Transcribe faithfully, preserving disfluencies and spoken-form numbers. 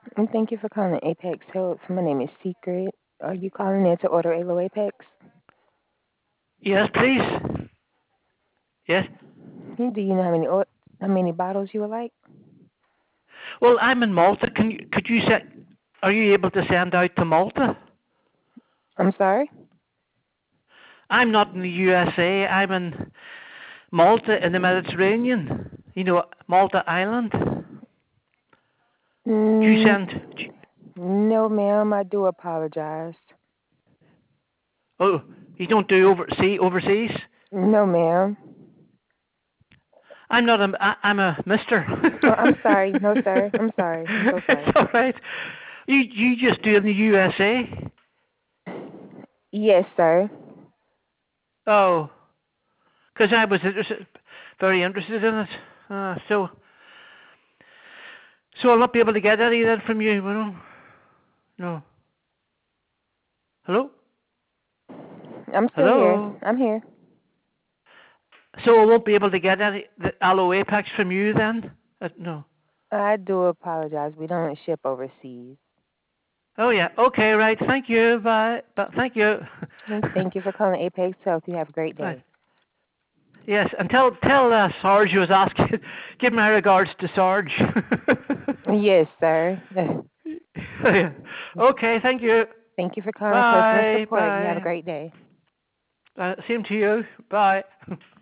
And thank you for calling Apex Help. My name is Secret. Are you calling in to order a low Apex? Yes, please. Yes. Hmm, Do you know how many or- how many bottles you would like? Well, I'm in Malta. Can you, could you set? Are you able to send out to Malta? I'm sorry. I'm not in the U S A. I'm in Malta in the Mediterranean. You know, Malta Island. Do you Mm, send? no, ma'am. I do apologize. Oh, you don't do overseas overseas? No, ma'am. I'm not a. I, I'm a Mister. Oh, I'm sorry. No, sir. I'm sorry. I'm so It's sorry. all right. You you just do it in the U S A. Yes, sir. Oh, because I was interested, very interested in it. Uh, so so I'll not be able to get any of that from you. You know? No. Hello. I'm still here. Hello. I'm here. So I won't be able to get any the aloe apex from you then? Uh, no. I do apologize. We don't ship overseas. Oh yeah. Okay. Right. Thank you. Bye. But thank you. And thank you for calling Apex Health. You have a great Right. day. Yes, and tell tell uh, Sarge you was asking. Give my regards to Sarge. Yes, sir. Okay. Thank you. Thank you for calling customer Bye. support. You have a Bye. great day. Uh, same to you. Bye.